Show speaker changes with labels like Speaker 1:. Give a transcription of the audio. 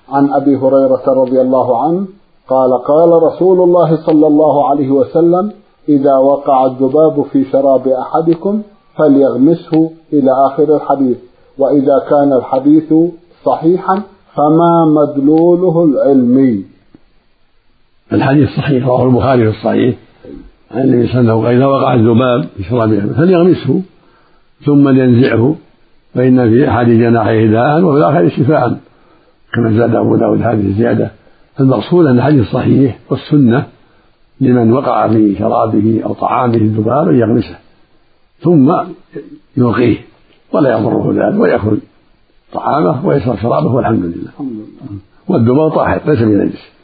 Speaker 1: عن أبي هريرة رضي الله عنه قال قال رسول الله صلى الله عليه وسلم: إذا وقع الذباب في شراب أحدكم فليغمسه إلى آخر الحديث. وإذا كان الحديث صحيحا فما مدلوله العلمي؟
Speaker 2: الحديث صحيح، رواه البخاري في الصحيح عن النبي صلى الله عليه وسلم: إذا وقع الذباب في شراب أحدكم فليغمسه ثم لينزعه فإن في أحد جناحيه داء وفي الآخر شفاء، كما زاد أبو داود هذه الزيادة. المقصود أن الحديث صحيح، والسنة لمن وقع في شرابه أو طعامه الذباب أن يغمسه ثم يلقيه ولا يضره ذلك، ويأكل طعامه ويشرب شرابه والحمد لله. والذباب طاهر ليس بنجس.